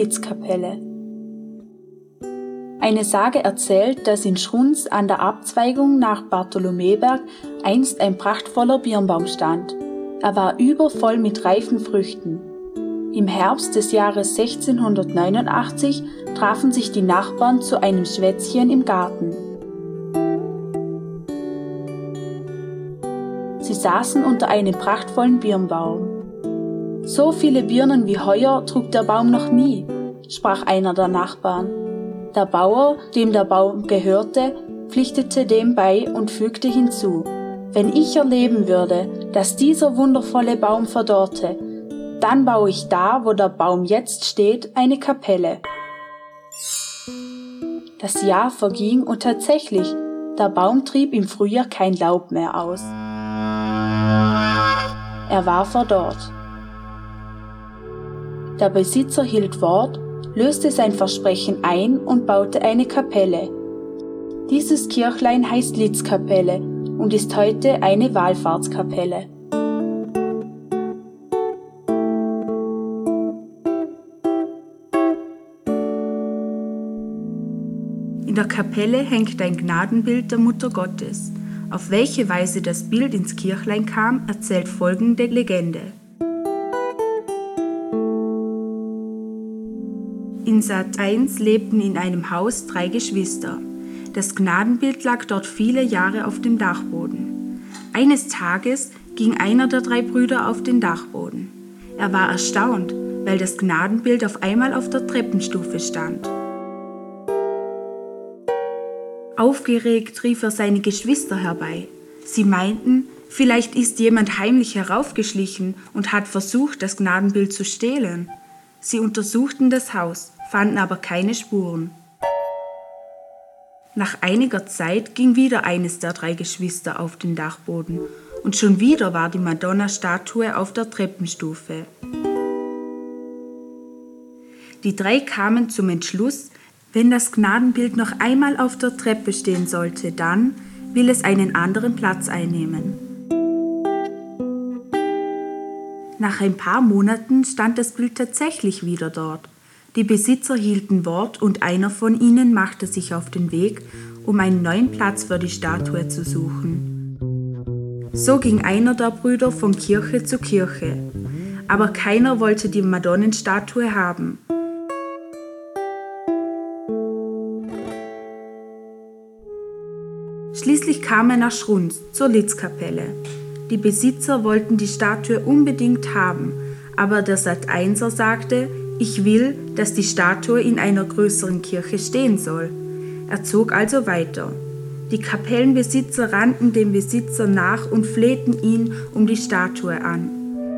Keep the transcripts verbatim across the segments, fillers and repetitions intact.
Litzkapelle. Eine Sage erzählt, dass in Schrunz an der Abzweigung nach Bartholomäberg einst ein prachtvoller Birnbaum stand. Er war übervoll mit reifen Früchten. Im Herbst des Jahres sechzehnhundertneunundachtzig trafen sich die Nachbarn zu einem Schwätzchen im Garten. Sie saßen unter einem prachtvollen Birnbaum. »So viele Birnen wie heuer trug der Baum noch nie«, sprach einer der Nachbarn. Der Bauer, dem der Baum gehörte, pflichtete dem bei und fügte hinzu: »Wenn ich erleben würde, dass dieser wundervolle Baum verdorrte, dann baue ich da, wo der Baum jetzt steht, eine Kapelle.« Das Jahr verging und tatsächlich, der Baum trieb im Frühjahr kein Laub mehr aus. Er war verdorrt. Der Besitzer hielt Wort, löste sein Versprechen ein und baute eine Kapelle. Dieses Kirchlein heißt Litzkapelle und ist heute eine Wallfahrtskapelle. In der Kapelle hängt ein Gnadenbild der Mutter Gottes. Auf welche Weise das Bild ins Kirchlein kam, erzählt folgende Legende. In Sat eins lebten in einem Haus drei Geschwister. Das Gnadenbild lag dort viele Jahre auf dem Dachboden. Eines Tages ging einer der drei Brüder auf den Dachboden. Er war erstaunt, weil das Gnadenbild auf einmal auf der Treppenstufe stand. Aufgeregt rief er seine Geschwister herbei. Sie meinten, vielleicht ist jemand heimlich heraufgeschlichen und hat versucht, das Gnadenbild zu stehlen. Sie untersuchten das Haus, fanden aber keine Spuren. Nach einiger Zeit ging wieder eines der drei Geschwister auf den Dachboden und schon wieder war die Madonna-Statue auf der Treppenstufe. Die drei kamen zum Entschluss, wenn das Gnadenbild noch einmal auf der Treppe stehen sollte, dann will es einen anderen Platz einnehmen. Nach ein paar Monaten stand das Bild tatsächlich wieder dort. Die Besitzer hielten Wort und einer von ihnen machte sich auf den Weg, um einen neuen Platz für die Statue zu suchen. So ging einer der Brüder von Kirche zu Kirche, aber keiner wollte die Madonnenstatue haben. Schließlich kam er nach Schrunz zur Litzkapelle. Die Besitzer wollten die Statue unbedingt haben, aber der Sat einser sagte, ich will, dass die Statue in einer größeren Kirche stehen soll. Er zog also weiter. Die Kapellenbesitzer rannten dem Besitzer nach und flehten ihn um die Statue an.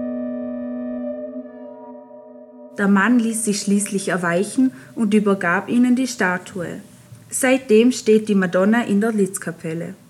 Der Mann ließ sich schließlich erweichen und übergab ihnen die Statue. Seitdem steht die Madonna in der Litzkapelle.